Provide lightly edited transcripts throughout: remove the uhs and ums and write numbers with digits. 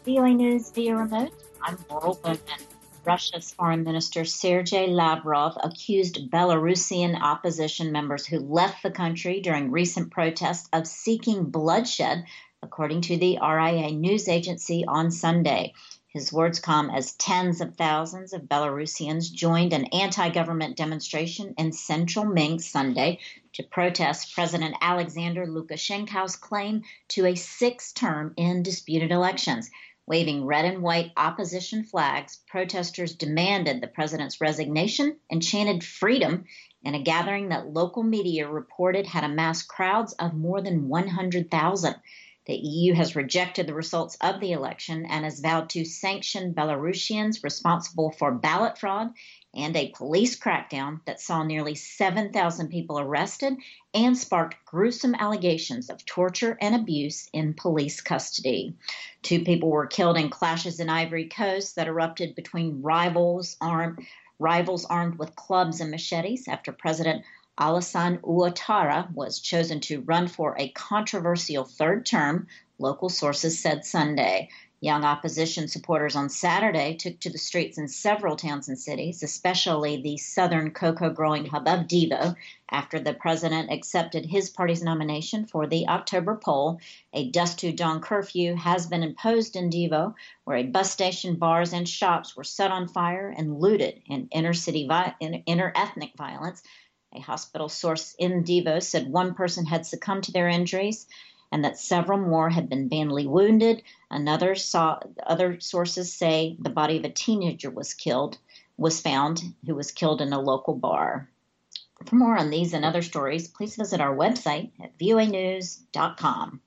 VOA News via remote. I'm Laurel Bowman. Russia's Foreign Minister Sergei Lavrov accused Belarusian opposition members who left the country during recent protests of seeking bloodshed, according to the RIA news agency on Sunday. His words come as tens of thousands of Belarusians joined an anti-government demonstration in central Minsk Sunday to protest President Alexander Lukashenko's claim to a sixth term in disputed elections. Waving red and white opposition flags, protesters demanded the president's resignation and chanted freedom in a gathering that local media reported had amassed crowds of more than 100,000. The EU has rejected the results of the election and has vowed to sanction Belarusians responsible for ballot fraud and a police crackdown that saw nearly 7,000 people arrested and sparked gruesome allegations of torture and abuse in police custody. 2 people were killed in clashes in Ivory Coast that erupted between rivals armed with clubs and machetes after President Alassane Ouattara was chosen to run for a controversial third term, local sources said Sunday. Young opposition supporters on Saturday took to the streets in several towns and cities, especially the southern cocoa-growing hub of Divo, after the president accepted his party's nomination for the October poll. A dusk-to-dawn curfew has been imposed in Divo, where a bus station, bars, and shops were set on fire and looted in inter-ethnic violence. A hospital source in Divo said one person had succumbed to their injuries and that several more had been badly wounded. Other sources say the body of a teenager was found, who was killed in a local bar. For more on these and other stories, please visit our website at voanews.com.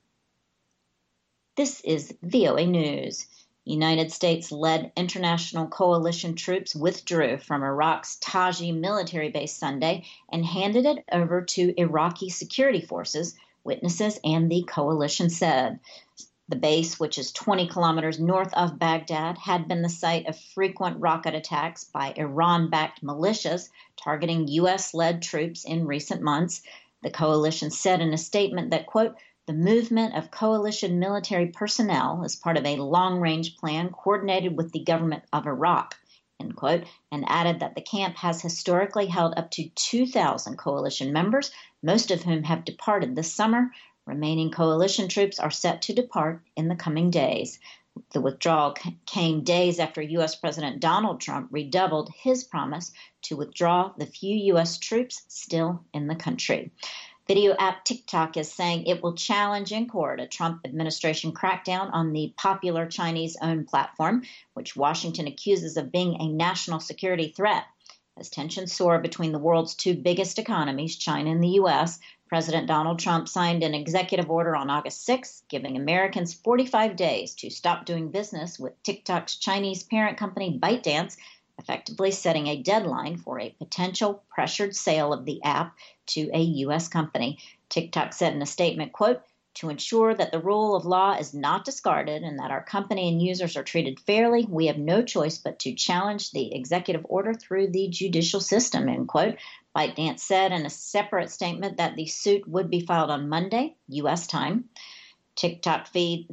This is VOA News. United States-led international coalition troops withdrew from Iraq's Taji military base Sunday and handed it over to Iraqi security forces, witnesses and the coalition said. The base, which is 20 kilometers north of Baghdad, had been the site of frequent rocket attacks by Iran-backed militias targeting U.S.-led troops in recent months. The coalition said in a statement that, quote, the movement of coalition military personnel is part of a long-range plan coordinated with the government of Iraq, end quote, and added that the camp has historically held up to 2,000 coalition members, most of whom have departed this summer. Remaining coalition troops are set to depart in the coming days. The withdrawal came days after U.S. President Donald Trump redoubled his promise to withdraw the few U.S. troops still in the country. Video app TikTok is saying it will challenge in court a Trump administration crackdown on the popular Chinese-owned platform, which Washington accuses of being a national security threat. As tensions soar between the world's 2 biggest economies, China and the U.S., President Donald Trump signed an executive order on August 6, giving Americans 45 days to stop doing business with TikTok's Chinese parent company ByteDance, effectively setting a deadline for a potential pressured sale of the app to a U.S. company. TikTok said in a statement, quote, to ensure that the rule of law is not discarded and that our company and users are treated fairly, we have no choice but to challenge the executive order through the judicial system, end quote. ByteDance said in a separate statement that the suit would be filed on Monday, U.S. time. TikTok's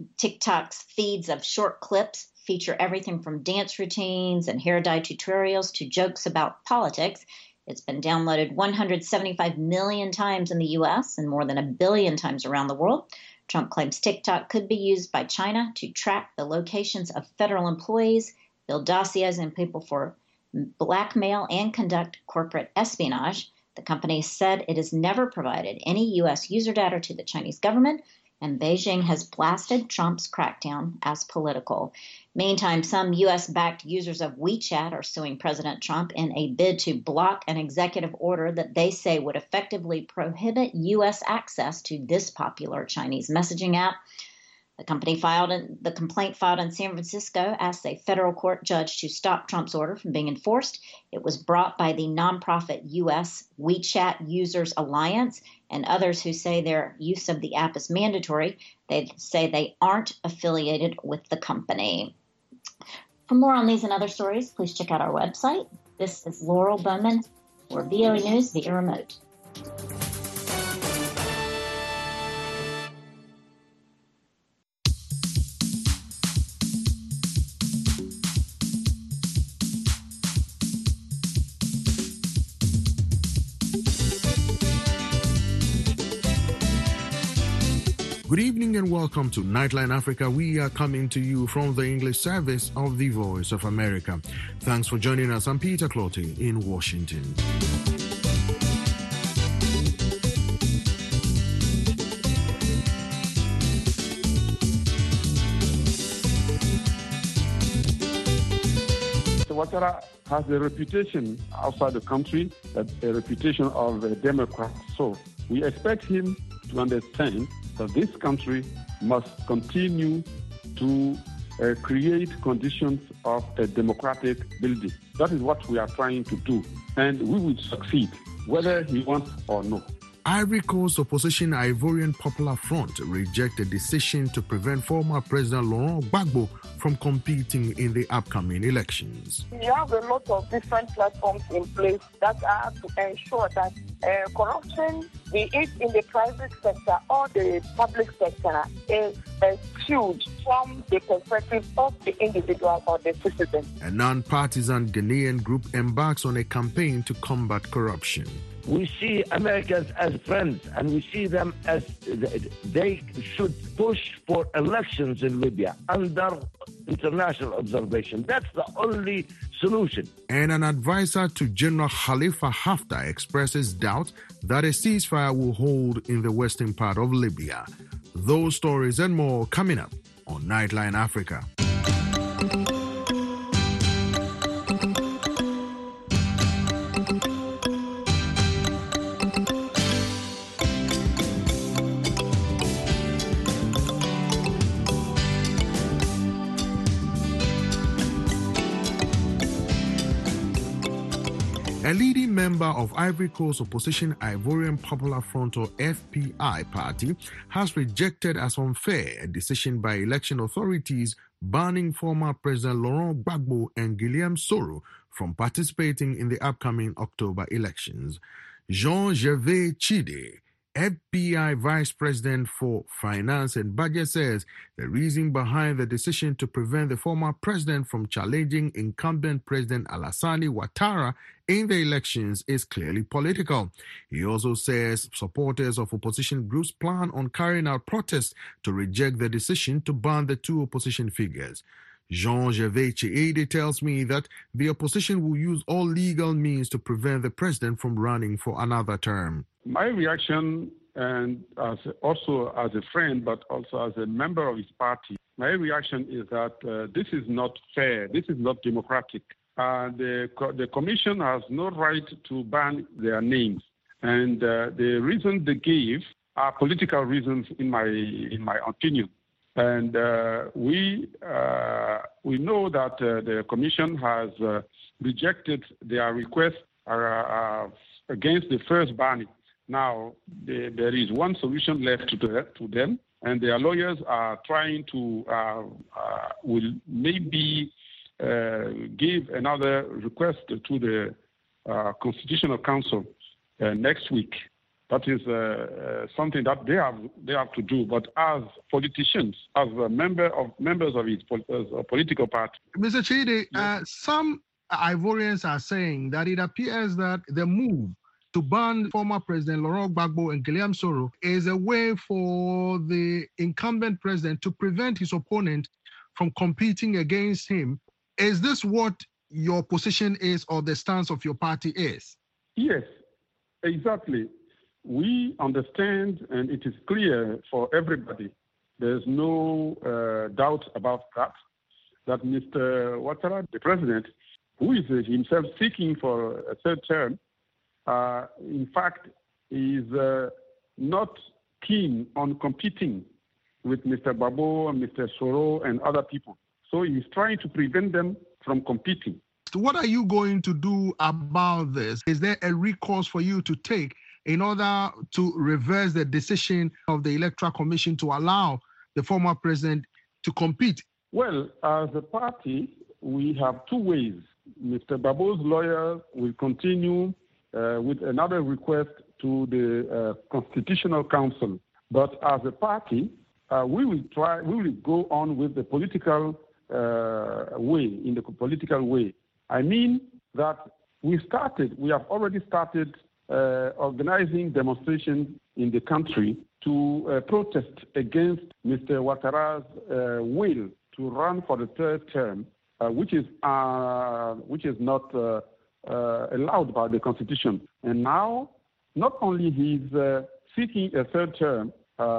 feeds of short clips feature everything from dance routines and hair dye tutorials to jokes about politics. It's been downloaded 175 million times in the U.S. and more than 1 billion times around the world. Trump claims TikTok could be used by China to track the locations of federal employees, build dossiers on people for blackmail, and conduct corporate espionage. The company said it has never provided any U.S. user data to the Chinese government, and Beijing has blasted Trump's crackdown as political. Meantime, some U.S.-backed users of WeChat are suing President Trump in a bid to block an executive order that they say would effectively prohibit U.S. access to this popular Chinese messaging app. The complaint filed in San Francisco asked a federal court judge to stop Trump's order from being enforced. It was brought by the nonprofit U.S. WeChat Users Alliance and others who say their use of the app is mandatory. They say they aren't affiliated with the company. For more on these and other stories, please check out our website. This is Laurel Bowman for VOA News via remote. Good evening and welcome to Nightline Africa. We are coming to you from the English service of the Voice of America. Thanks for joining us. I'm Peter Clottey in Washington. Ouattara has a reputation outside the country, a reputation of a Democrat. So we expect him to understand that this country must continue to create conditions of a democratic building. That is what we are trying to do, and we will succeed, whether he wants or no. Ivory Coast opposition Ivorian Popular Front rejected decision to prevent former President Laurent Gbagbo from competing in the upcoming elections. We have a lot of different platforms in place that are to ensure that corruption, be it in the private sector or the public sector, is skewed from the perspective of the individual or the citizen. A non-partisan Ghanaian group embarks on a campaign to combat corruption. We see Americans as friends, and we see them as they should push for elections in Libya under international observation. That's the only solution. And an advisor to General Khalifa Haftar expresses doubt that a ceasefire will hold in the western part of Libya. Those stories and more coming up on Nightline Africa. A leading member of Ivory Coast opposition Ivorian Popular Front or FPI party has rejected as unfair a decision by election authorities banning former President Laurent Gbagbo and Guillaume Soro from participating in the upcoming October elections. Jean-Gervais Chide, FBI Vice President for Finance and Budget, says the reason behind the decision to prevent the former president from challenging incumbent President Alassane Ouattara in the elections is clearly political. He also says supporters of opposition groups plan on carrying out protests to reject the decision to ban the two opposition figures. Jean-Gervais Chide tells me that the opposition will use all legal means to prevent the president from running for another term. My reaction, and also as a friend, but also as a member of his party, my reaction is that this is not fair. This is not democratic. The commission has no right to ban their names, and the reasons they gave are political reasons, in my opinion. And we know that the commission has rejected their request against the first banning. Now, there is one solution left to them, and their lawyers are trying to will maybe give another request to the Constitutional Council next week. That is something that they have to do. But as politicians, as members of his political party, Mr. Chide, yes. Some Ivorians are saying that it appears that the move to ban former President Laurent Gbagbo and Guillaume Soro is a way for the incumbent president to prevent his opponent from competing against him. Is this what your position is, or the stance of your party is? Yes, exactly. We understand, and it is clear for everybody, there's no doubt about that Mr. Ouattara, the president, who is himself seeking for a third term, in fact, is not keen on competing with Mr. Gbagbo and Mr. Soro and other people. So he's trying to prevent them from competing. What are you going to do about this? Is there a recourse for you to take in order to reverse the decision of the Electoral Commission to allow the former president to compete? Well, as a party, we have two ways. Mr. Gbagbo's lawyer will continue with another request to the Constitutional Council. But as a party, we will go on with the political way. I mean that we have already started organizing demonstrations in the country to protest against Mr. Ouattara's will to run for the third term, which is not allowed by the Constitution. And now, not only he's seeking a third term,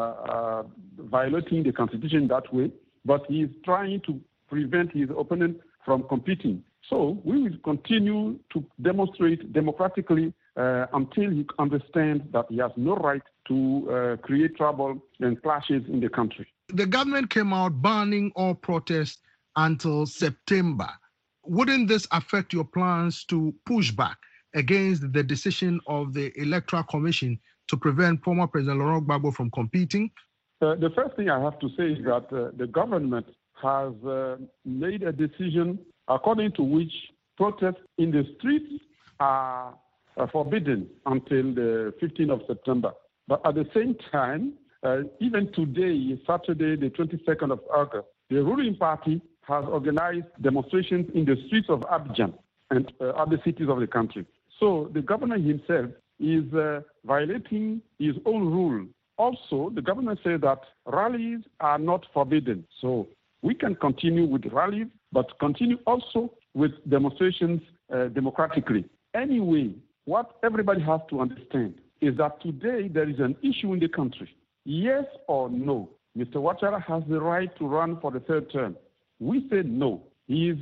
violating the Constitution that way, but he's trying to prevent his opponent from competing. So we will continue to demonstrate democratically until he understands that he has no right to create trouble and clashes in the country. The government came out banning all protests until September. Wouldn't this affect your plans to push back against the decision of the Electoral Commission to prevent former President Laurent Gbagbo from competing? The first thing I have to say is that the government has made a decision according to which protests in the streets are forbidden until the 15th of September. But at the same time, even today, Saturday, the 22nd of August, the ruling party has organized demonstrations in the streets of Abidjan and other cities of the country. So the governor himself is violating his own rule. Also, the governor said that rallies are not forbidden. So we can continue with rallies, but continue also with demonstrations democratically. Anyway, what everybody has to understand is that today there is an issue in the country. Yes or no, Mr. Ouattara has the right to run for the third term. We say no. His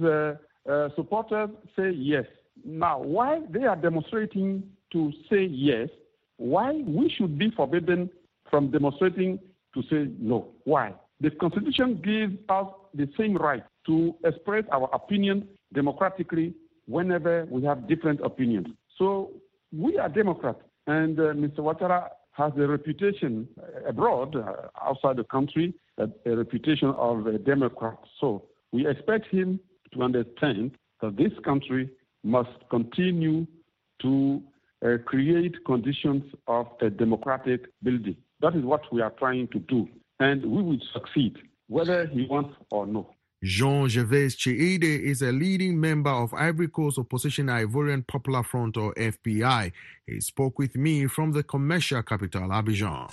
supporters say yes. Now, why they are demonstrating to say yes, why we should be forbidden from demonstrating to say no? Why? The Constitution gives us the same right to express our opinion democratically whenever we have different opinions. So we are Democrats, and Mr. Ouattara has a reputation abroad, outside the country, a reputation of a Democrat. So we expect him to understand that this country must continue to create conditions of a democratic building. That is what we are trying to do, and we will succeed, whether he wants or no. Jean-Gervais Tchiede is a leading member of Ivory Coast opposition Ivorian Popular Front, or FPI. He spoke with me from the commercial capital, Abidjan.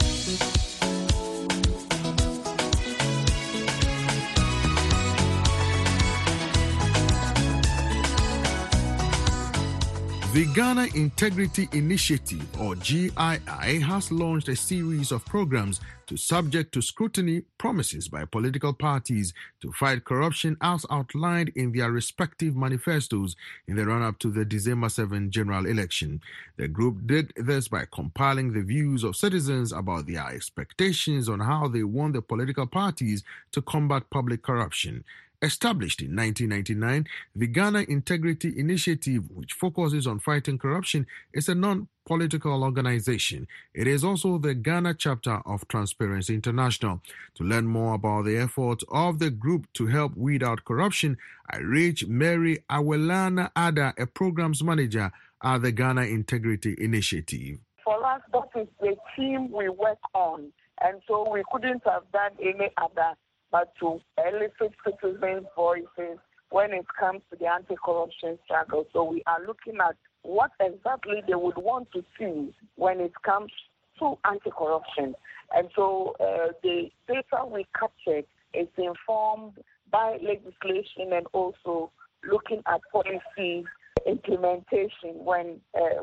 The Ghana Integrity Initiative, or GII, has launched a series of programs to subject to scrutiny promises by political parties to fight corruption as outlined in their respective manifestos in the run-up to the December 7 general election. The group did this by compiling the views of citizens about their expectations on how they want the political parties to combat public corruption. Established in 1999, the Ghana Integrity Initiative, which focuses on fighting corruption, is a non-political organization. It is also the Ghana chapter of Transparency International. To learn more about the efforts of the group to help weed out corruption, I reached Mary Awelana Ada, a programs manager at the Ghana Integrity Initiative. For us, that is the team we work on, and so we couldn't have done any other but to elicit citizens' voices when it comes to the anti-corruption struggle. So we are looking at what exactly they would want to see when it comes to anti-corruption. And so the data we captured is informed by legislation and also looking at policy implementation when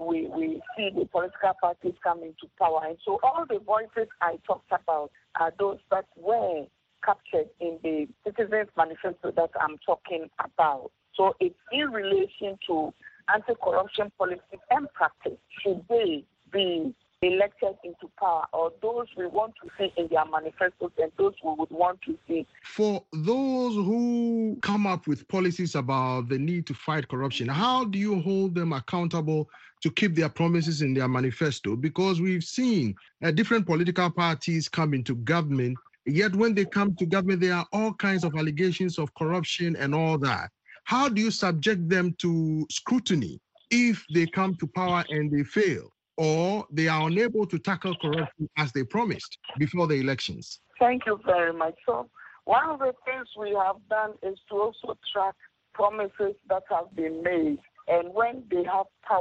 we see the political parties come into power. And so all the voices I talked about are those that were captured in the Citizens Manifesto that I'm talking about. So it's in relation to anti-corruption policy and practice. Should they be elected into power, or those we want to see in their manifestos and those we would want to see? For those who come up with policies about the need to fight corruption, how do you hold them accountable to keep their promises in their manifesto? Because we've seen different political parties come into government, yet when they come to government, there are all kinds of allegations of corruption and all that. How do you subject them to scrutiny if they come to power and they fail, or they are unable to tackle corruption as they promised before the elections? Thank you very much. So one of the things we have done is to also track promises that have been made. And when they have power,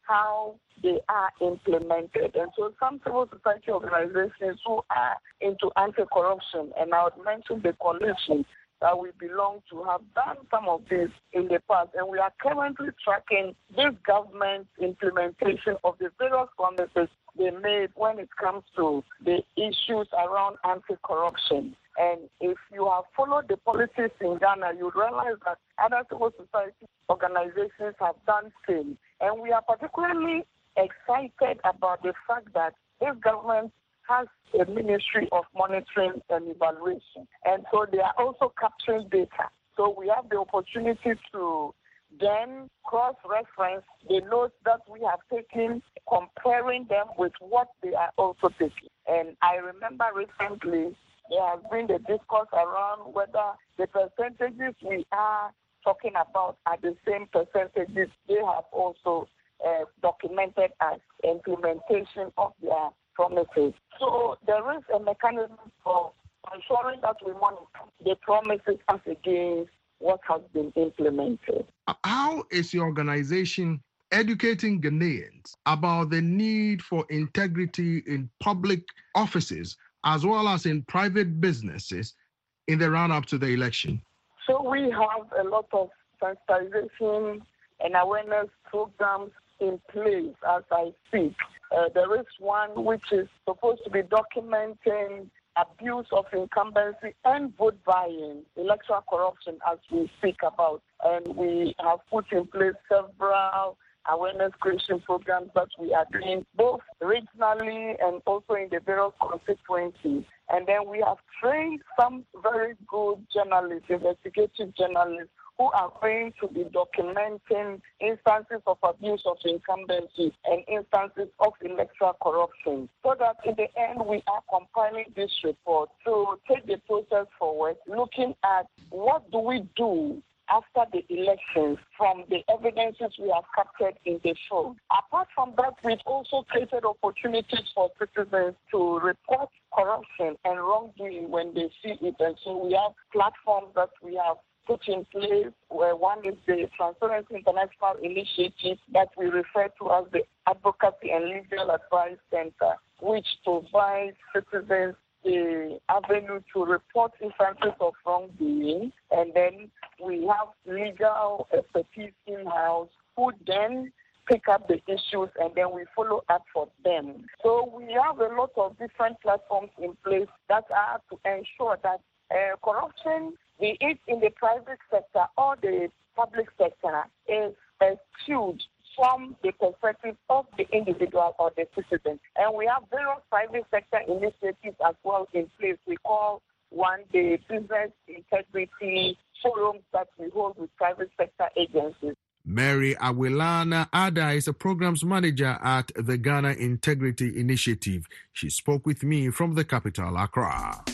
how they are implemented. And so some civil society organizations who are into anti-corruption, and I would mention the coalition that we belong to, have done some of this in the past. And we are currently tracking this government's implementation of the various promises they made when it comes to the issues around anti-corruption. And if you have followed the policies in Ghana, you realize that other civil society organizations have done same. And we are particularly excited about the fact that this government has a Ministry of Monitoring and Evaluation. And so they are also capturing data. So we have the opportunity to then cross-reference the notes that we have taken, comparing them with what they are also taking. And I remember recently there has been the discourse around whether the percentages we are talking about are the same percentages they have also documented as implementation of their promises. So there is a mechanism for ensuring that we monitor the promises as against what has been implemented. How is your organization educating Ghanaians about the need for integrity in public offices as well as in private businesses in the run-up to the election? So we have a lot of sensitization and awareness programs in place as I speak. There is one which is supposed to be documenting abuse of incumbency and vote buying, electoral corruption as we speak about. And we have put in place several awareness creation programs that we are doing both regionally and also in the various constituencies. And then we have trained some very good journalists, investigative journalists, who are going to be documenting instances of abuse of incumbency and instances of electoral corruption, so that in the end we are compiling this report to take the process forward, looking at what do we do after the elections from the evidences we have captured in the show. Apart from that, we've also created opportunities for citizens to report corruption and wrongdoing when they see it. And so we have platforms that we have put in place, where one is the Transparency International Initiative that we refer to as the Advocacy and Legal Advice Center, which provides citizens the avenue to report instances of wrongdoing. And then we have legal expertise in-house who then pick up the issues and then we follow up for them. So we have a lot of different platforms in place that are to ensure that corruption, be it in the private sector or the public sector, is skewed from the perspective of the individual or the citizen. And we have various private sector initiatives as well in place. We call one the Business Integrity Forums that we hold with private sector agencies. Mary Awilana Ada is a programs manager at the Ghana Integrity Initiative. She spoke with me from the capital, Accra.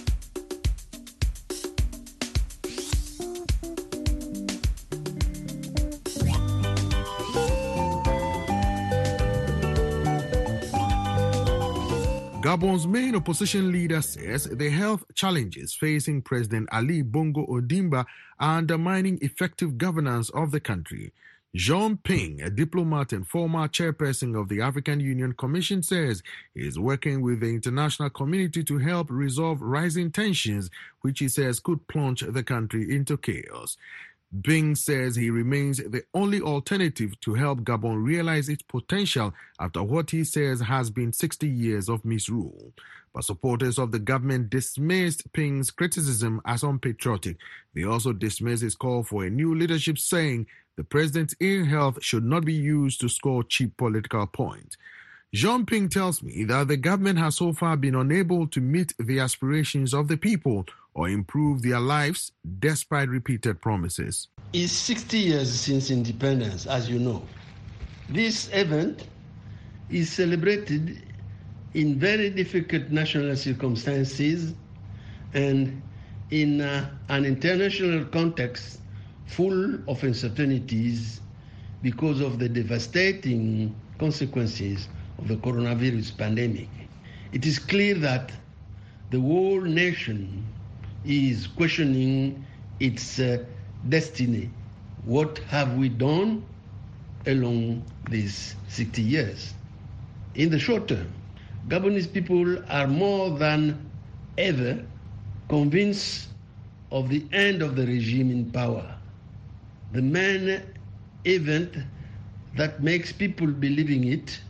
Gabon's main opposition leader says the health challenges facing President Ali Bongo Ondimba are undermining effective governance of the country. Jean Ping, a diplomat and former chairperson of the African Union Commission, says he is working with the international community to help resolve rising tensions, which he says could plunge the country into chaos. Bing says he remains the only alternative to help Gabon realize its potential after what he says has been 60 years of misrule. But supporters of the government dismissed Ping's criticism as unpatriotic. They also dismissed his call for a new leadership, saying the president's ill health should not be used to score cheap political points. Jean Ping tells me that the government has so far been unable to meet the aspirations of the people or improve their lives despite repeated promises. It's 60 years since independence, as you know. This event is celebrated in very difficult national circumstances and in an international context full of uncertainties because of the devastating consequences of the coronavirus pandemic. It is clear that the whole nation is questioning its destiny. What have we done along these 60 years. In the short term, Gabonese people are more than ever convinced of the end of the regime in power. The main event that makes people believing it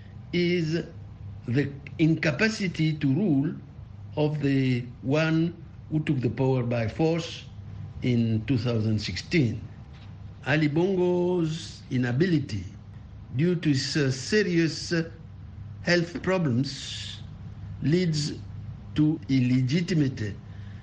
is the incapacity to rule of the one who took the power by force in 2016. Ali Bongo's inability, due to his serious health problems, leads to illegitimacy,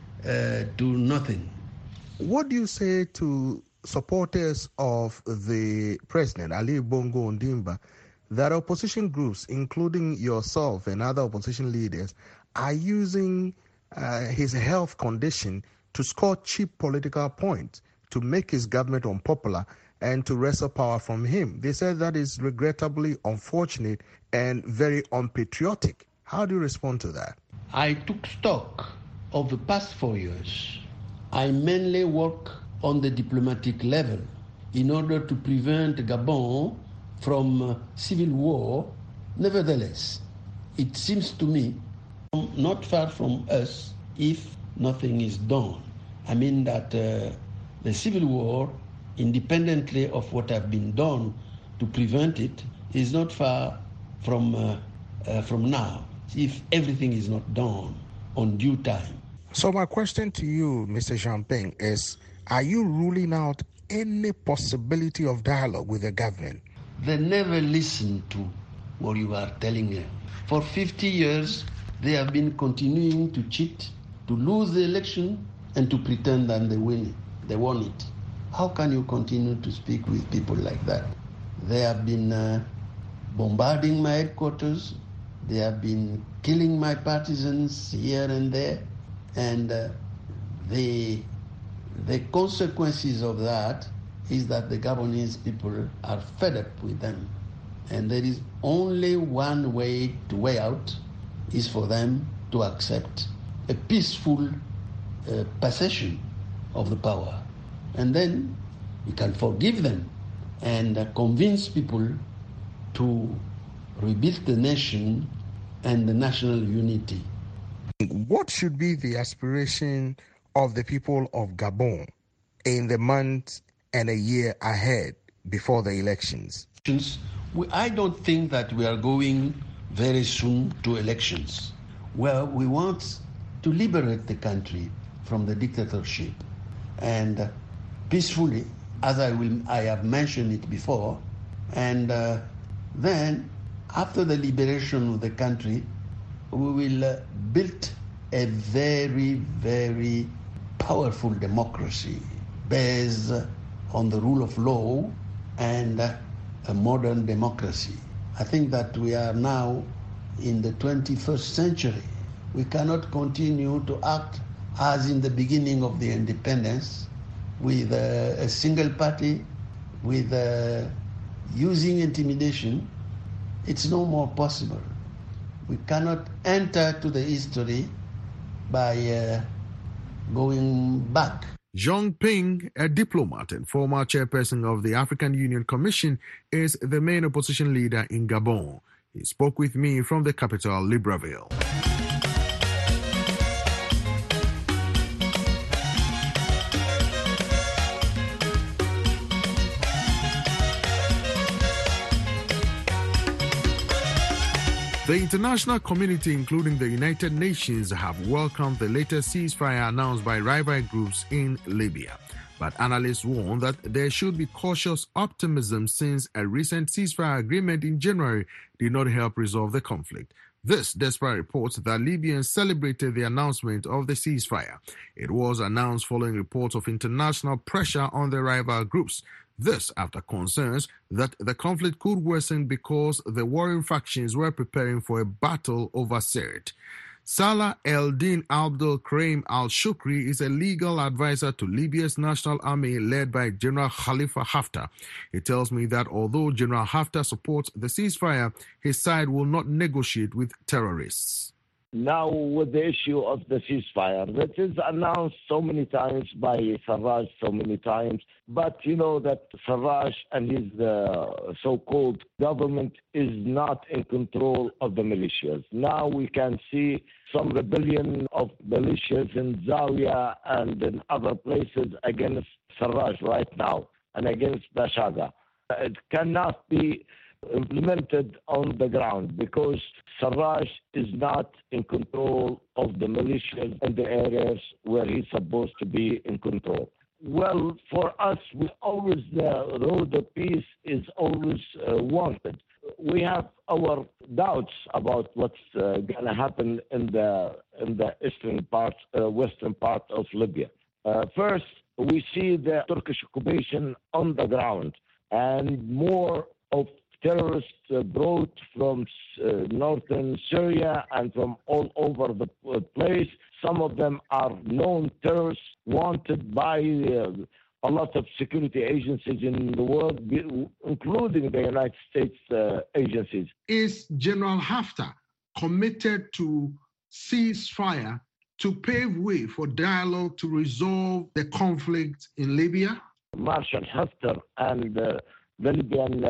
to nothing. What do you say to supporters of the president, Ali Bongo Ondimba, that opposition groups, including yourself and other opposition leaders, are using his health condition to score cheap political points, to make his government unpopular and to wrestle power from him? They said that is regrettably unfortunate and very unpatriotic. How do you respond to that? I took stock of the past 4 years. I mainly work on the diplomatic level in order to prevent Gabon from civil war. Nevertheless, it seems to me not far from us if nothing is done. I mean that the civil war, independently of what has been done to prevent it, is not far from now, if everything is not done on due time. So my question to you, Mr. Champagne, is, are you ruling out any possibility of dialogue with the government? They never listen to what you are telling them. For 50 years, they have been continuing to cheat, to lose the election, and to pretend that they win it. They won it. How can you continue to speak with people like that? They have been bombarding my headquarters. They have been killing my partisans here and there. And the consequences of that is that the Gabonese people are fed up with them. And there is only one way out, is for them to accept a peaceful possession of the power. And then you can forgive them and convince people to rebuild the nation and the national unity. What should be the aspiration of the people of Gabon in the months and a year ahead before the elections? I don't think that we are going very soon to elections. Well, we want to liberate the country from the dictatorship and peacefully, as I have mentioned it before, and then after the liberation of the country, we will build a very, very powerful democracy based on the rule of law and a modern democracy. I think that we are now in the 21st century. We cannot continue to act as in the beginning of the independence with a single party, with using intimidation. It's no more possible. We cannot enter to the history by going back. Jean Ping, a diplomat and former chairperson of the African Union Commission, is the main opposition leader in Gabon. He spoke with me from the capital, Libreville. The international community, including the United Nations, have welcomed the latest ceasefire announced by rival groups in Libya. But analysts warn that there should be cautious optimism since a recent ceasefire agreement in January did not help resolve the conflict. This despite reports that Libyans celebrated the announcement of the ceasefire. It was announced following reports of international pressure on the rival groups. This after concerns that the conflict could worsen because the warring factions were preparing for a battle over Sirte. Salah El-Din Abdel Karim Al-Shukri is a legal advisor to Libya's National Army led by General Khalifa Haftar. He tells me that although General Haftar supports the ceasefire, his side will not negotiate with terrorists. Now, with the issue of the ceasefire, that is announced so many times by Sarraj, so many times, but you know that Sarraj and his so-called government is not in control of the militias. Now we can see some rebellion of militias in Zawiya and in other places against Sarraj right now and against Bashaga. It cannot be implemented on the ground because Sarraj is not in control of the militias in the areas where he's supposed to be in control. Well, for us, the road of peace is always wanted. We have our doubts about what's going to happen in the western part of Libya. First, we see the Turkish occupation on the ground and more of terrorists brought from northern Syria and from all over the place. Some of them are known terrorists wanted by a lot of security agencies in the world, including the United States agencies. Is General Haftar committed to ceasefire to pave way for dialogue to resolve the conflict in Libya? Marshal Haftar and the Libyan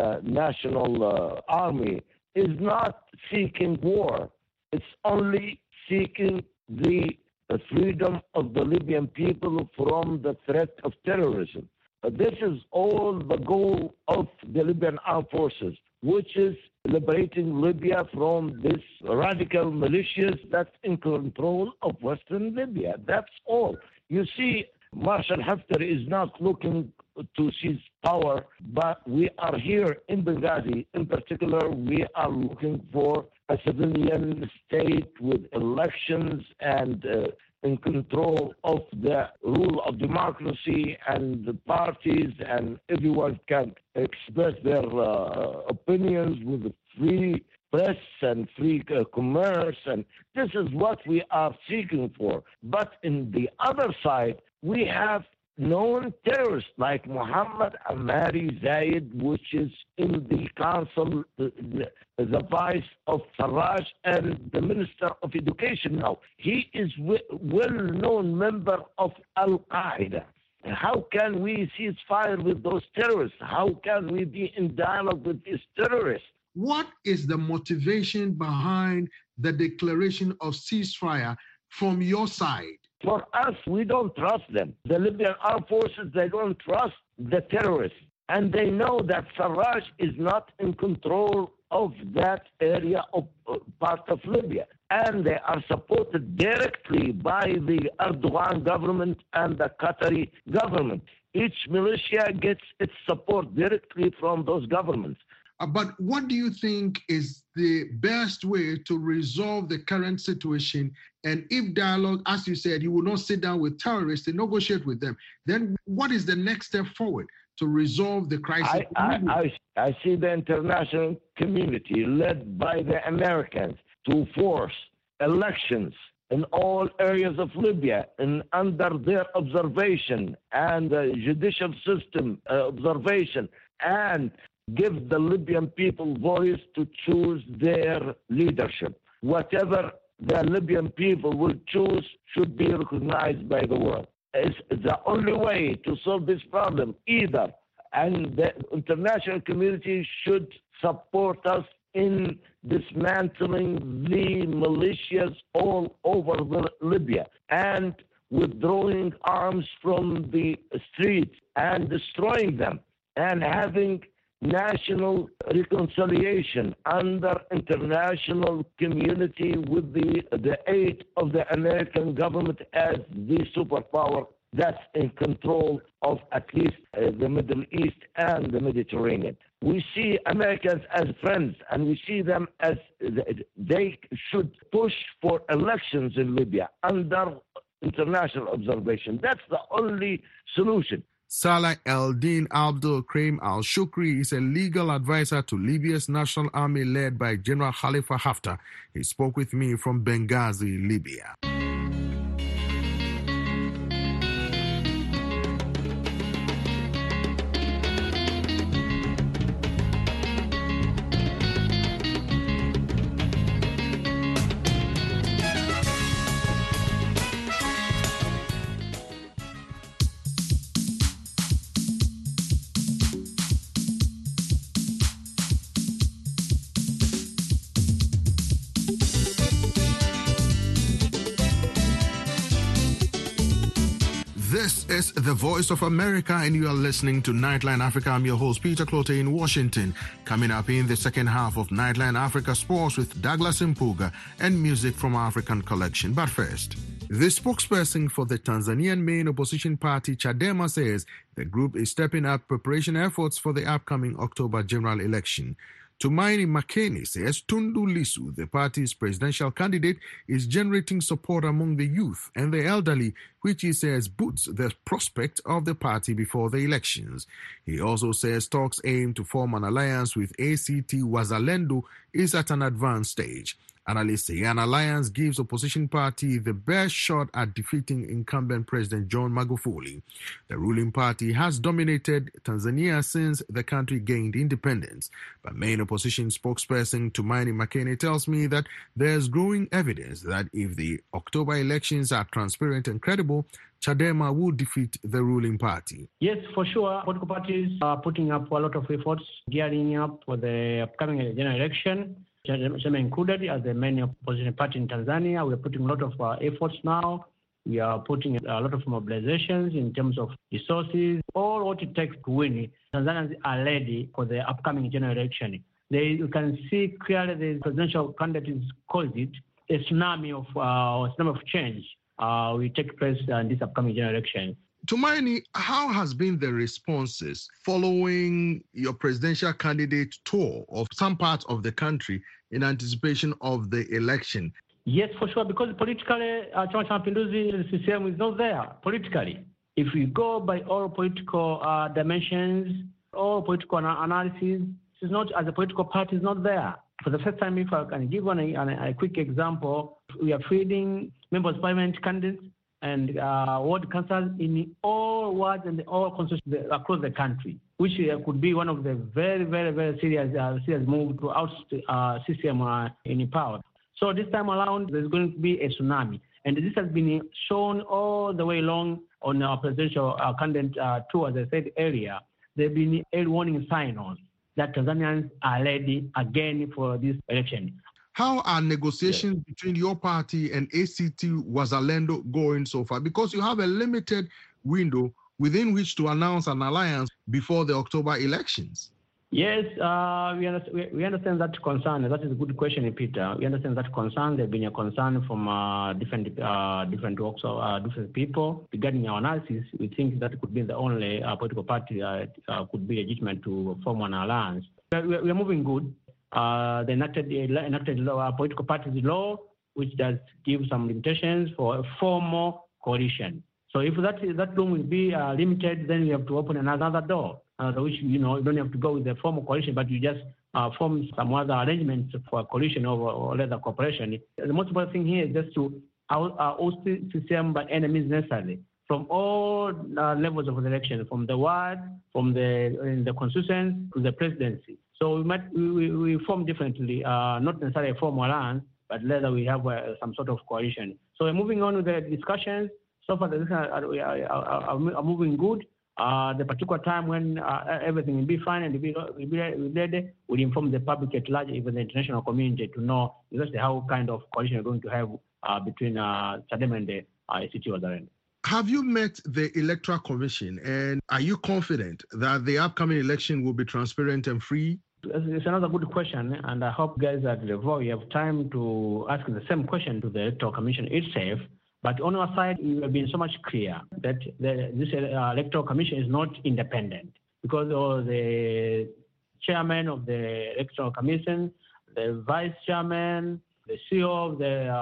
National Army is not seeking war. It's only seeking the freedom of the Libyan people from the threat of terrorism. This is all the goal of the Libyan armed forces, which is liberating Libya from this radical militias that's in control of Western Libya. That's all. You see, Marshal Haftar is not looking to seize power, but we are here in Benghazi. In particular, we are looking for a civilian state with elections and in control of the rule of democracy and the parties, and everyone can express their opinions with free press and free commerce, and this is what we are seeking for. But in the other side, we have known terrorists like Muhammad Amari Zayed, which is in the council, the vice of Sarraj and the Minister of Education now. He is well-known member of Al-Qaeda. How can we cease fire with those terrorists? How can we be in dialogue with these terrorists? What is the motivation behind the declaration of ceasefire from your side? For us, we don't trust them. The Libyan armed forces, they don't trust the terrorists. And they know that Sarraj is not in control of that area of part of Libya. And they are supported directly by the Erdogan government and the Qatari government. Each militia gets its support directly from those governments. But what do you think is the best way to resolve the current situation? And if dialogue, as you said, you will not sit down with terrorists and negotiate with them, then what is the next step forward to resolve the crisis? I see the international community led by the Americans to force elections in all areas of Libya and under their observation and the judicial system observation, and give the Libyan people voice to choose their leadership. Whatever the Libyan people will choose should be recognized by the world. It's the only way to solve this problem either. And the international community should support us in dismantling the militias all over Libya and withdrawing arms from the streets and destroying them and having national reconciliation under international community with the aid of the American government as the superpower that's in control of at least the Middle East and the Mediterranean. We see Americans as friends, and we see them as they should push for elections in Libya under international observation. That's the only solution. Salah Eldin Abdul Karim Al-Shukri is a legal advisor to Libya's National Army led by General Khalifa Haftar. He spoke with me from Benghazi, Libya. This is the Voice of America, and you are listening to Nightline Africa. I'm your host, Peter Clote in Washington. Coming up in the second half of Nightline Africa Sports with Douglas Mpuga and music from our African collection. But first, the spokesperson for the Tanzanian main opposition party, Chadema, says the group is stepping up preparation efforts for the upcoming October general election. Tumaini Makeni says Tundu Lissu, the party's presidential candidate, is generating support among the youth and the elderly, which he says boosts the prospect of the party before the elections. He also says talks aim to form an alliance with ACT Wazalendo is at an advanced stage. Analysts say an alliance gives opposition party the best shot at defeating incumbent President John Magufuli. The ruling party has dominated Tanzania since the country gained independence. But main opposition spokesperson Tumaini Makeni tells me that there's growing evidence that if the October elections are transparent and credible, Chadema will defeat the ruling party. Yes, for sure. Political parties are putting up a lot of efforts, gearing up for the upcoming general election. Chadema included as the main opposition party in Tanzania. We are putting a lot of efforts now. We are putting a lot of mobilizations in terms of resources, all what it takes to win. Tanzanians are ready for the upcoming general election. You can see clearly the presidential candidates calls it a tsunami of change will take place in this upcoming general election. Tumaini, how has been the responses following your presidential candidate tour of some parts of the country in anticipation of the election? Yes, for sure, because politically, Chama cha Mapinduzi CCM is not there politically. If we go by all political dimensions, all political analysis, it's not, as a political party, is not there. For the first time, if I can give a quick example, we are feeding members of parliament candidates and ward councillors in all wards and all constituencies across the country, which could be one of the very, very, very serious move to oust CCM in power. So this time around, there's going to be a tsunami. And this has been shown all the way along on our presidential candidate tour, as I said earlier. There have been early warning signs that Tanzanians are ready again for this election. How are negotiations between your party and ACT Wazalendo going so far? Because you have a limited window within which to announce an alliance before the October elections. Yes, we understand that concern. That is a good question, Peter. We understand that concern. There's been a concern from different walks of different people regarding our analysis. We think that could be the only political party could be legitimate to form an alliance. We are moving good. They enacted law, political parties law, which does give some limitations for a formal coalition. So if that room will be limited, then we have to open another door, which, you don't have to go with the formal coalition, but you just form some other arrangements for a coalition or other cooperation. The most important thing here is just to oust CCM by any means necessary from all levels of the election, from the ward, from the constituency to the presidency. So we form differently, not necessarily a formal alliance, but rather we have some sort of coalition. So we're moving on with the discussions. So far, the discussions are moving good. The particular time when everything will be fine and we'll be ready, we'll inform the public at large, even the international community, to know exactly how kind of coalition we're going to have between Chadema and the ACT Wazalendo. Have you met the Electoral Commission, and are you confident that the upcoming election will be transparent and free? It's another good question, and I hope guys at Levo, you have time to ask the same question to the Electoral Commission itself. But on our side, we have been so much clear that this Electoral Commission is not independent, because the chairman of the Electoral Commission, the vice chairman, the CEO of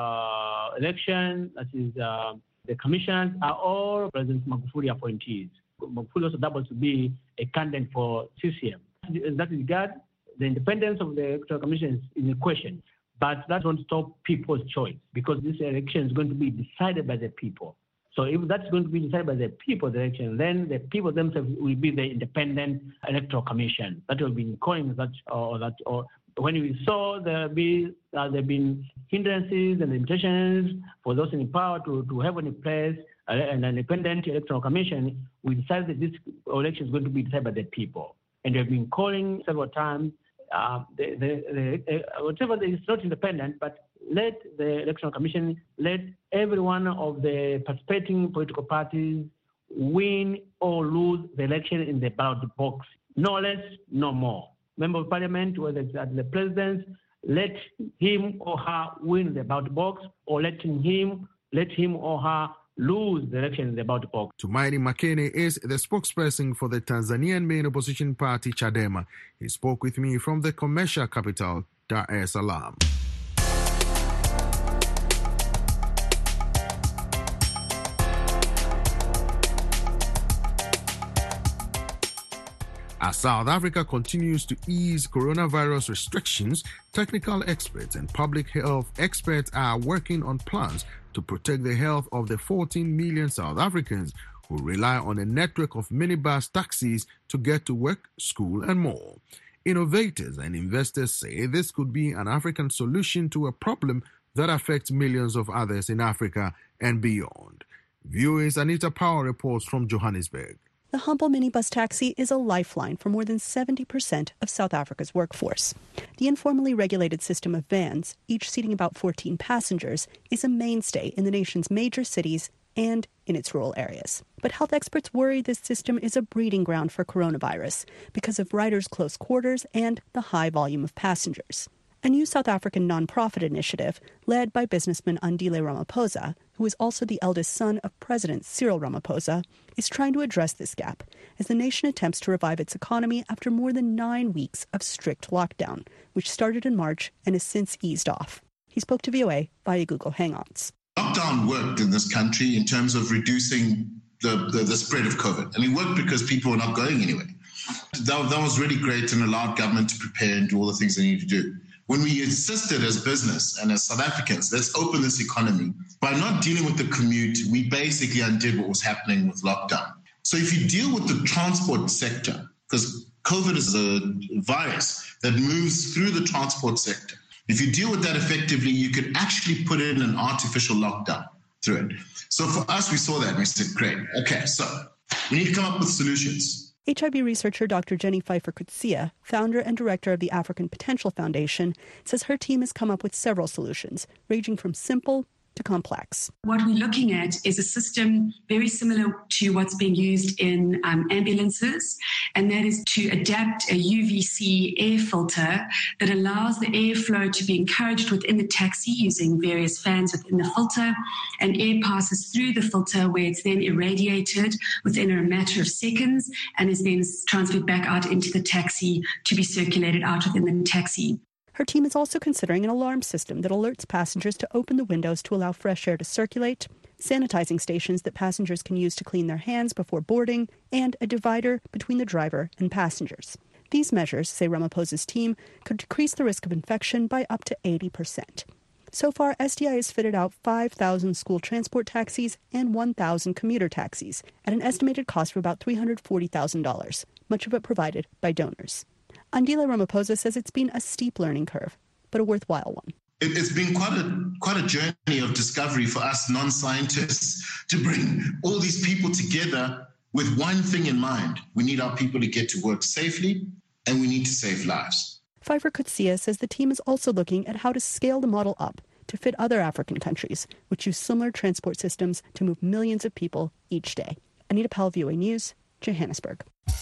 the election, that is the commissioners, are all President Magufuli appointees. Magufuli also doubles to be a candidate for CCM. In that regard, the independence of the Electoral Commission is in question. But that won't stop people's choice, because this election is going to be decided by the people. So if that's going to be decided by the people, the election, then the people themselves will be the independent Electoral Commission. That will be calling that, or when we saw there have been hindrances and limitations for those in power to have in place an independent Electoral Commission, we decided that this election is going to be decided by the people. And we have been calling several times. Whatever is not independent, but let the Electoral Commission, let every one of the participating political parties win or lose the election in the ballot box. No less, no more. Member of Parliament, whether it's at the president, let him or her win the ballot box, or let him or her lose the election in the ballot box. Tumaini Makene is the spokesperson for the Tanzanian main opposition party, Chadema. He spoke with me from the commercial capital, Dar es Salaam. As South Africa continues to ease coronavirus restrictions, technical experts and public health experts are working on plans to protect the health of the 14 million South Africans who rely on a network of minibus taxis to get to work, school, and more. Innovators and investors say this could be an African solution to a problem that affects millions of others in Africa and beyond. Viewers, Anita Power reports from Johannesburg. The humble minibus taxi is a lifeline for more than 70% of South Africa's workforce. The informally regulated system of vans, each seating about 14 passengers, is a mainstay in the nation's major cities and in its rural areas. But health experts worry this system is a breeding ground for coronavirus because of riders' close quarters and the high volume of passengers. A new South African nonprofit initiative led by businessman Andile Ramaphosa, who is also the eldest son of President Cyril Ramaphosa, is trying to address this gap as the nation attempts to revive its economy after more than 9 weeks of strict lockdown, which started in March and has since eased off. He spoke to VOA via Google Hangouts. Lockdown worked in this country in terms of reducing the spread of COVID, and it worked because people were not going anywhere. That was really great and allowed government to prepare and do all the things they need to do. When we insisted as business and as South Africans, let's open this economy, by not dealing with the commute, we basically undid what was happening with lockdown. So if you deal with the transport sector, because COVID is a virus that moves through the transport sector, if you deal with that effectively, you could actually put in an artificial lockdown through it. So for us, we saw that and we said, great, okay, so we need to come up with solutions. HIV researcher Dr. Jenny Pfeiffer-Coetzee, founder and director of the African Potential Foundation, says her team has come up with several solutions, ranging from simple to complex. What we're looking at is a system very similar to what's being used in ambulances, and that is to adapt a UVC air filter that allows the airflow to be encouraged within the taxi using various fans within the filter, and air passes through the filter where it's then irradiated within a matter of seconds and is then transferred back out into the taxi to be circulated out within the taxi. Her team is also considering an alarm system that alerts passengers to open the windows to allow fresh air to circulate, sanitizing stations that passengers can use to clean their hands before boarding, and a divider between the driver and passengers. These measures, say Ramaphosa's team, could decrease the risk of infection by up to 80%. So far, SDI has fitted out 5,000 school transport taxis and 1,000 commuter taxis at an estimated cost of about $340,000, much of it provided by donors. Andile Ramaphosa says it's been a steep learning curve, but a worthwhile one. It's been quite a journey of discovery for us non-scientists to bring all these people together with one thing in mind. We need our people to get to work safely, and we need to save lives. Pfeiffer-Coetzee says the team is also looking at how to scale the model up to fit other African countries, which use similar transport systems to move millions of people each day. Anita Powell, VOA News, Johannesburg.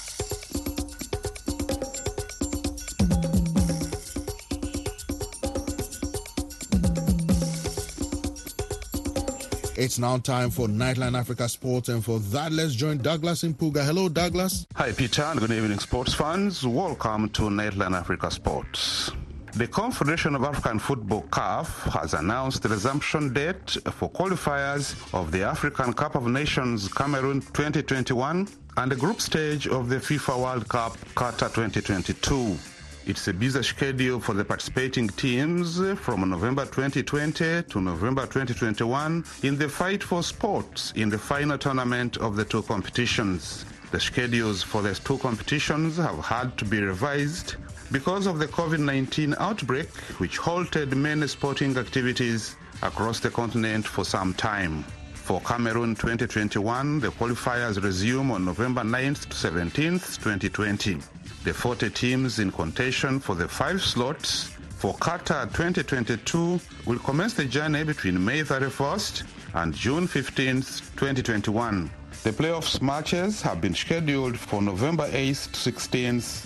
It's now time for Nightline Africa Sports, and for that, let's join Douglas Mpuga. Hello, Douglas. Hi, Peter, and good evening, sports fans. Welcome to Nightline Africa Sports. The Confederation of African Football, CAF, has announced the resumption date for qualifiers of the African Cup of Nations Cameroon 2021 and the group stage of the FIFA World Cup Qatar 2022. It's a busy schedule for the participating teams from November 2020 to November 2021 in the fight for spots in the final tournament of the two competitions. The schedules for the two competitions have had to be revised because of the COVID-19 outbreak, which halted many sporting activities across the continent for some time. For Cameroon 2021, the qualifiers resume on November 9th to 17th, 2020. The 40 teams in contention for the 5 slots for Qatar 2022 will commence the journey between May 31st and June 15th, 2021. The playoffs matches have been scheduled for November 8th to 16th,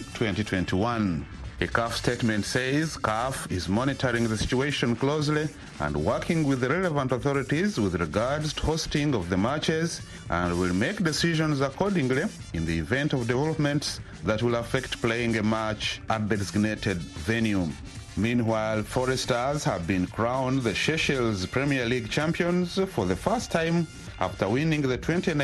2021. A CAF statement says CAF is monitoring the situation closely and working with the relevant authorities with regards to hosting of the matches and will make decisions accordingly in the event of developments that will affect playing a match at the designated venue. Meanwhile, Foresters have been crowned the Seychelles Premier League champions for the first time after winning the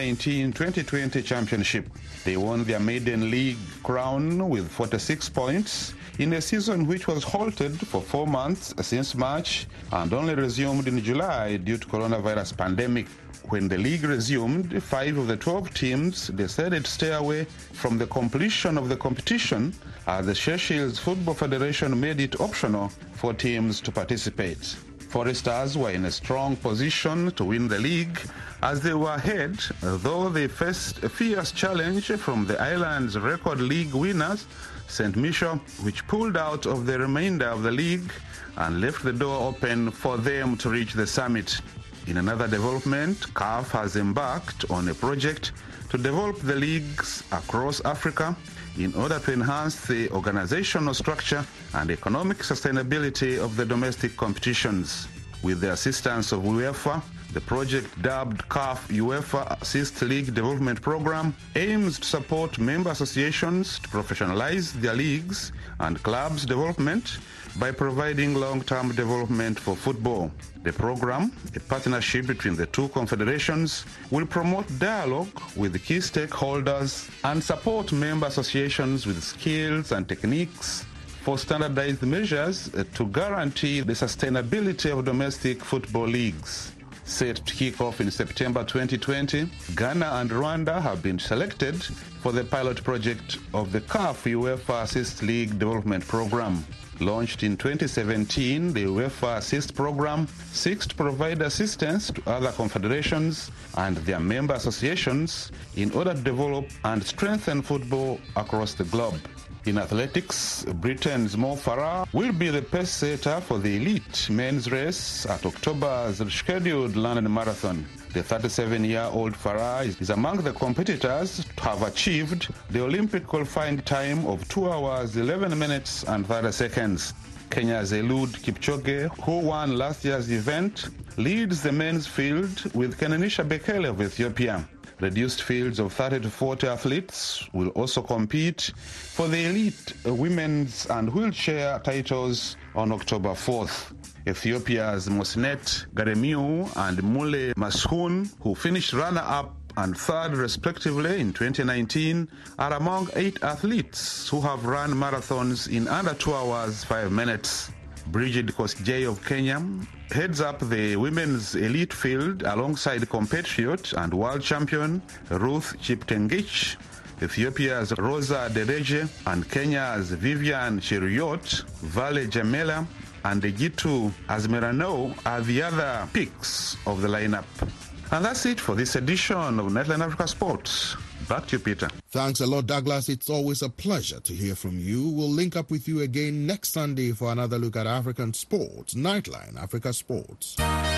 2019-2020 championship. They won their maiden league crown with 46 points in a season which was halted for 4 months since March and only resumed in July due to coronavirus pandemic. When the league resumed, 5 of the 12 teams decided to stay away from the completion of the competition as the Seychelles Football Federation made it optional for teams to participate. Foresters were in a strong position to win the league as they were ahead, though they faced a fierce challenge from the island's record league winners, St. Michael, which pulled out of the remainder of the league and left the door open for them to reach the summit. In another development, CAF has embarked on a project to develop the leagues across Africa in order to enhance the organizational structure and economic sustainability of the domestic competitions. With the assistance of UEFA, the project dubbed CAF UEFA Assist League Development Program aims to support member associations to professionalize their leagues and clubs' development by providing long-term development for football. The program, a partnership between the two confederations, will promote dialogue with key stakeholders and support member associations with skills and techniques for standardized measures to guarantee the sustainability of domestic football leagues. Set to kick off in September 2020, Ghana and Rwanda have been selected for the pilot project of the CAF UEFA Assist League Development Program. Launched in 2017, the UEFA Assist Program seeks to provide assistance to other confederations and their member associations in order to develop and strengthen football across the globe. In athletics, Britain's Mo Farah will be the pace setter for the elite men's race at October's scheduled London Marathon. The 37-year-old Farah is among the competitors to have achieved the Olympic qualifying time of 2 hours, 11 minutes and 30 seconds. Kenya's Eliud Kipchoge, who won last year's event, leads the men's field with Kenanisha Bekele of Ethiopia. Reduced fields of 30 to 40 athletes will also compete for the elite women's and wheelchair titles on October 4th. Ethiopia's Mosnet Garemiu and Mule Mashoun, who finished runner-up and third respectively in 2019, are among 8 athletes who have run marathons in under 2 hours, 5 minutes. Bridget Kosgei of Kenya heads up the women's elite field alongside compatriot and world champion Ruth Cheptengich. Ethiopia's Rosa Dereje and Kenya's Vivian Cheruiyot, Vale Jamela, and Egitu Azmerano are the other picks of the lineup. And that's it for this edition of Nightline Africa Sports. Back to you, Peter. Thanks a lot, Douglas. It's always a pleasure to hear from you. We'll link up with you again next Sunday for another look at African sports. Nightline Africa Sports.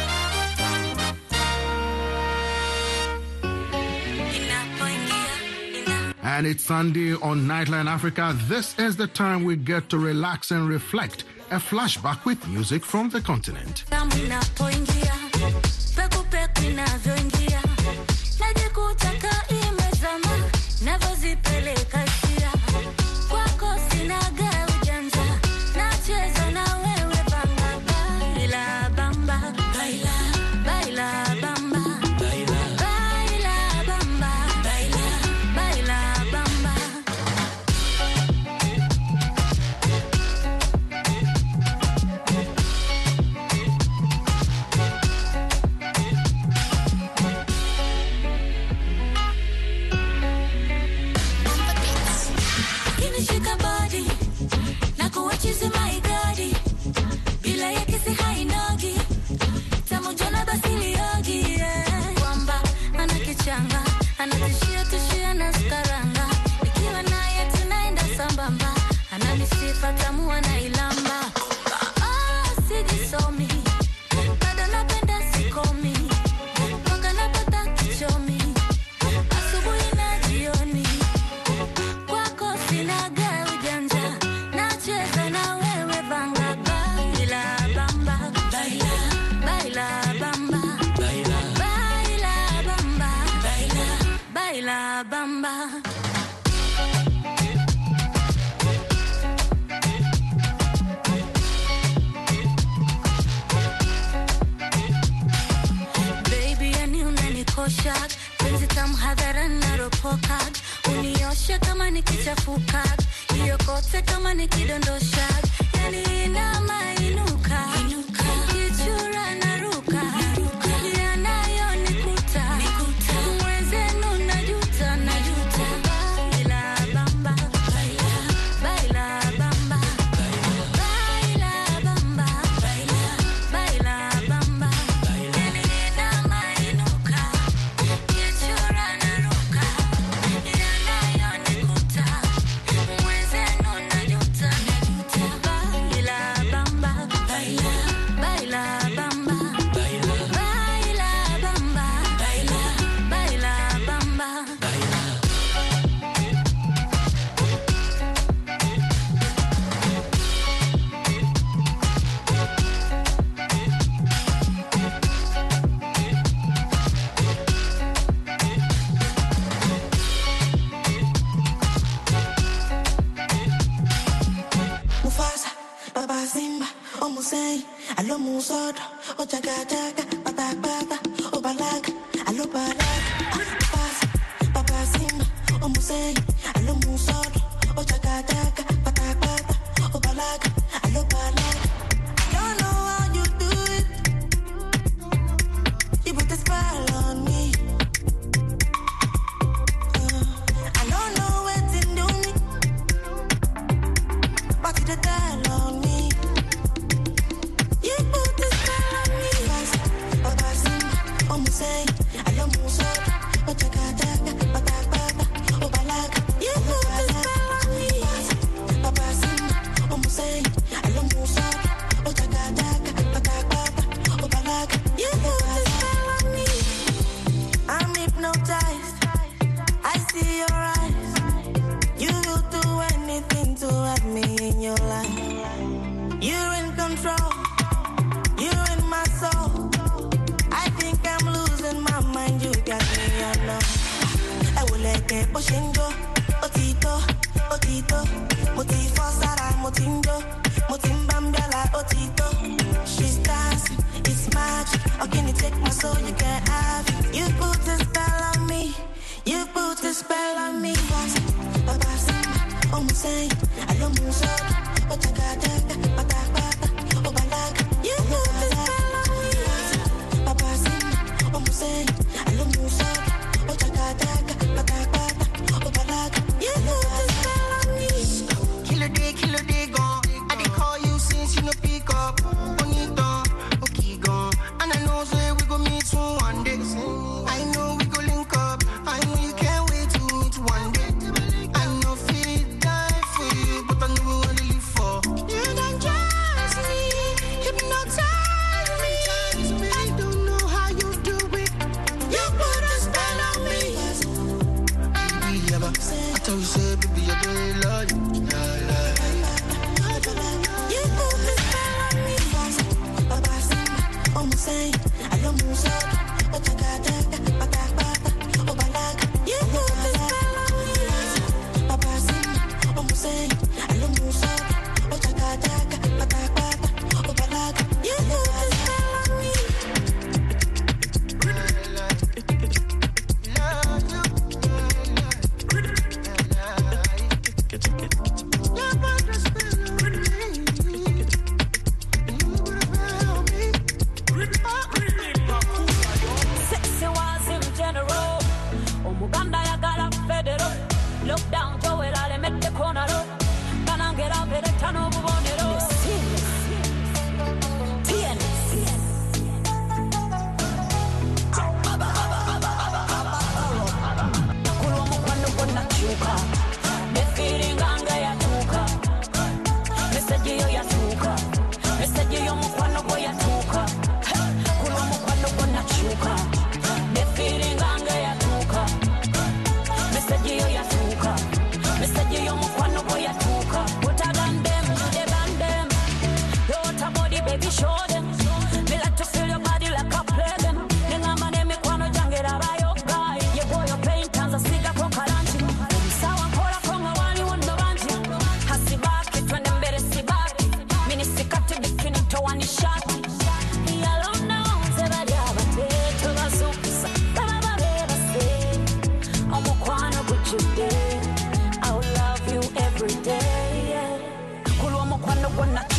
And it's Sunday on Nightline Africa. This is the time we get to relax and reflect. A flashback with music from the continent. Baby, yani unanikosha, penzi tamu hadharani naropoka, unioshe kama nikichafuka, hiyo kote kama nikidondosha, yani inamainuka, kichura naruka, yanayonikuta, mwenzenu najuta, baila bamba, baila bamba, baila bamba, baila bamba, yani inamainuka, kichura naruka, yanayonikuta, mwenzenu najuta, baila bamba, baila bamba, baila bamba, baila bamba. Mufasa, Baba Simba, Omusei, Alo Musodo, Ojaga Jaga, Bata, Obalaga, Alo Balaga. Mufasa, Baba Simba, Omusei, Alo Musodo, Ojaga Jaga, Bata, Obalaga, Alo Balaga. I don't know how you do it. You put a spell on me. I don't know what's in do me. Back to the dial on me. You put the spell on me. Baba Simba, Omusei, Alo Musodo, Ojaga Jaga, Bata, Obalaga. You put the spell on me. Baba Simba, Omusei, Alo Musodo, Ojaga Jaga, Bata, Obalaga. You put the spell on me. I'm hypnotized. I see your eyes. You will do anything to have me in your life. You're in control. You're in my soul. I think I'm losing my mind. You got me alone. I will let it Oshingo, Otito, Motifo Sara, Motindo, Motimbambela, Otito. She's dancing, it's magic. How can you take my soul? You can't have it. You put a spell on me. You put a spell on me. Baba Simba, Omusei, Alo Musodo, Ojaga Jaga, Bata, Obalaga. You put a spell on me. Baba Simba, Omusei, Alo Musodo, Ojaga Jaga, Bata, Obalaga. You put a spell on me. Kilo day gone. I did call you since you no pick up. Bonito, okay gone. And I know say we go meet soon one day. I know we go link up. I know you can't wait to meet one day. I know feel die for you, but I know we only live for. You don't trust me, hypnotize me. I don't know how you do it. You put a spell on me. Baby, I tell you, say, baby, I don't love you. You put a spell on me. Baba Simba, Omusei, Alo Musodo, Ojaga Jaga, Bata, Obalaga. You put a spell on me. Baba Simba, Omusei, Alo Musodo, Ojaga Jaga, Bata, Obalaga. You put a spell on me. Sexy was in general. Omuganda yagala federal. Lockdown Joel alemette konaro. Kanangera bereta no bubonero. TNS. Kulo mukwano gonna chuka. The feeling anga yatuka. Message yo yatuka. Message yo mukwano go yatuka. Kulo mukwano gonna chuka. The feeling anga yatuka. Message yo yatuka. Message yo mukwano go yatuka. Put a gun them, they ban them. Don't a body baby show them. Me like to feel your body like a play them. Ninga mane mi kwano jangera bayo guy. Ye boy your pain tanza siga kwa karanchi.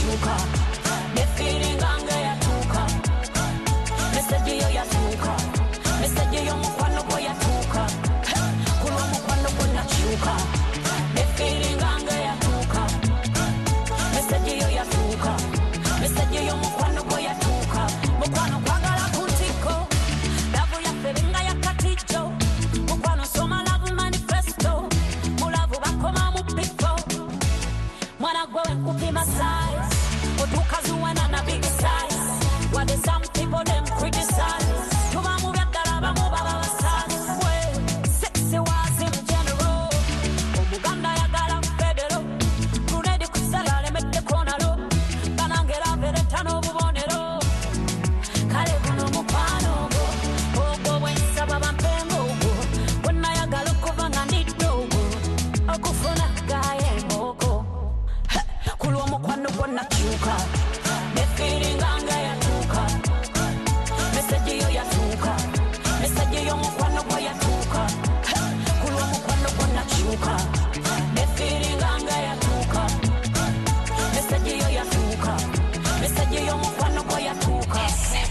yatuuka nefiiringa nga yatuuka meseji yo yatuuka meseji y'omukwano gwo yatuuka ku lw'omukwano gwo nakyuka nefiiringa nga yatuuka meseji yo yatuuka meseji y'omukwano gwo yatuuka mukwano kwagala ku ntikko lavu yaffe benga yakatijjo mukwano soma lavu manifesto mulavu bakoma mu pifo mwana gwe wenkupima size otukazuwana na big size wade some people them criticize tuba mu byaddala abamu baba basazi we sexy was in general omuganda yagala federo kuledi kusala lemedde konalo banangera vereta n'obubonero kale guno mukwano gwo ogwo bwensaba bampenga ogwo bwennayagala okuva nga ndidde ogwo okufuna gaye emboko ku lw'omukwano gwo nakyuka nefiiringa nga yatuuka meseji yo yatuuka meseji y'omukwano gwo yatuuka ku lw'omukwano gwo nakyuka nefiiringa nga yatuuka meseji yo yatuuka meseji y'omukwano gwo yatuuka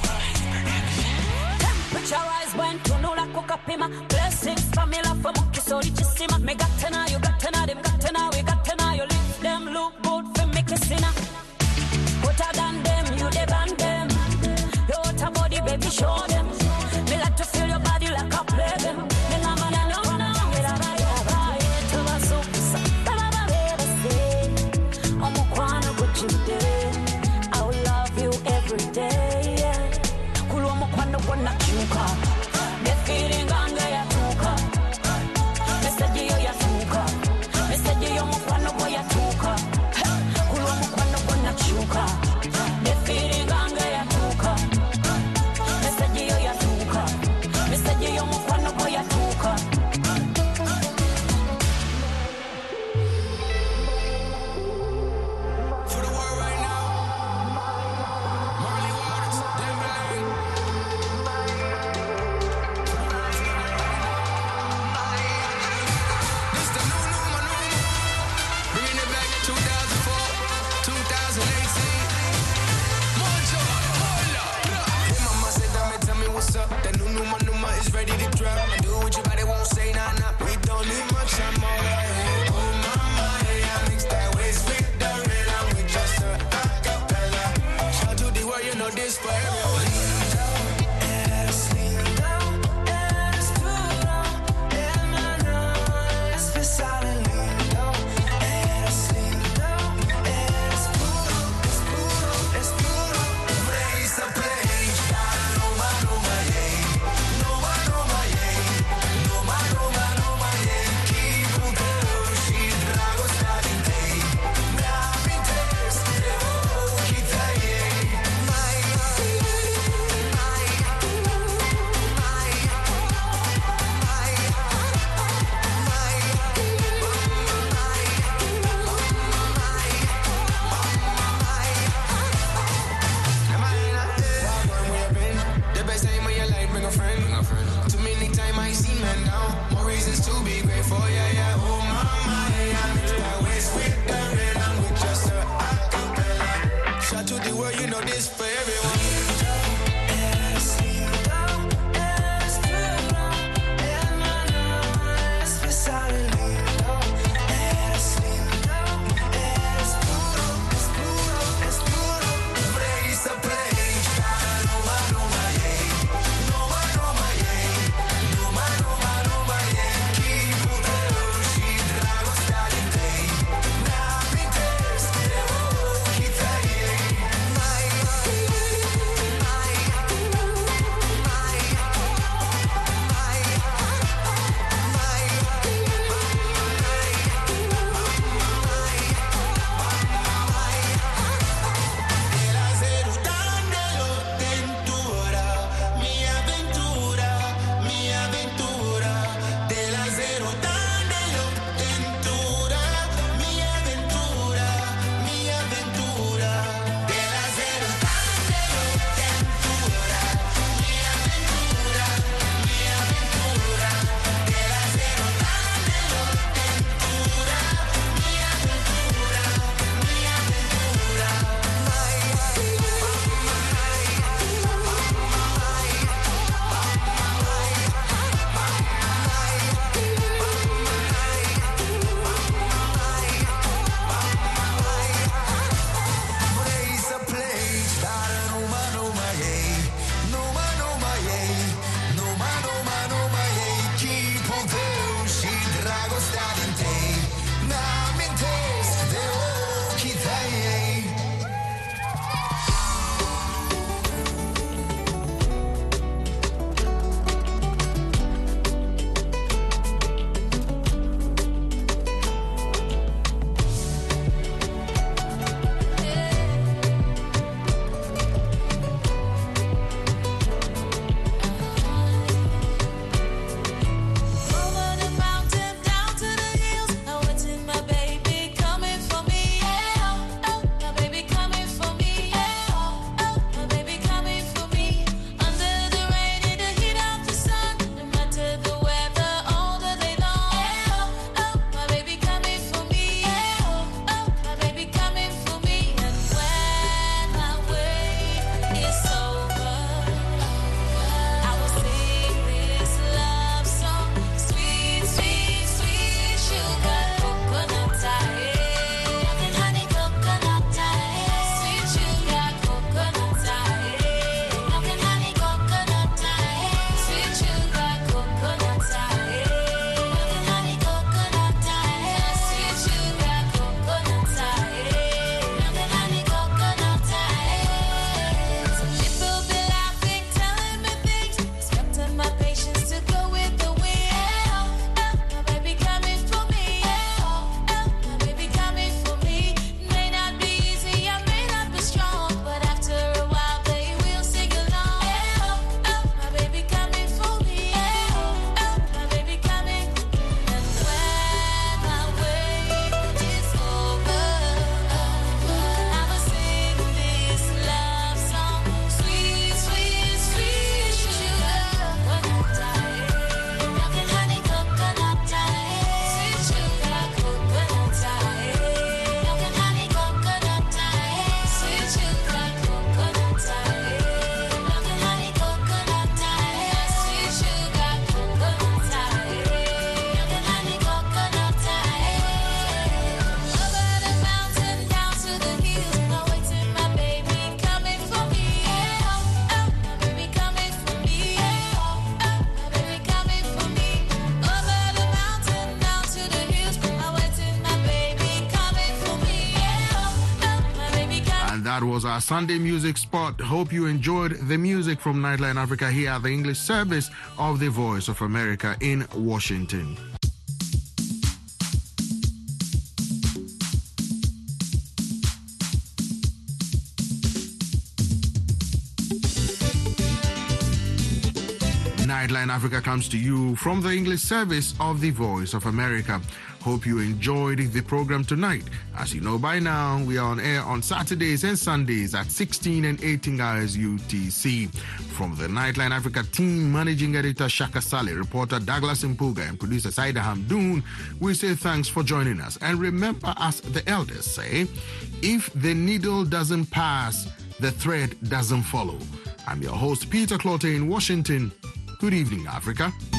temperature rise when tunula ku kapima blessings famila fo mu kisoli kisima me gatte nayo gatte na dem gatte na we gatte nayo lift them look good for me kissina hotter than them you the band them your hotter body baby show them me like to feel your body like a play them me na mana no na ngira baya baya to basusa baba bebe say omukwano guchude I will love you every day ku lw'omukwano gwo nakyuka nefiiringa nga yatuuka meseji yo yatuuka was our Sunday music spot. Hope you enjoyed the music from Nightline Africa here at the English service of the Voice of America in Washington. Nightline Africa comes to you from the English service of the Voice of America. Hope you enjoyed the program tonight. As you know by now, we are on air on Saturdays and Sundays at 16 and 18 hours UTC. From the Nightline Africa team, Managing Editor Shaka Saleh, reporter Douglas Mpuga, and producer Saida Hamdoon, we say thanks for joining us. And remember, as the elders say, if the needle doesn't pass, the thread doesn't follow. I'm your host, Peter Clottey in Washington. Good evening, Africa.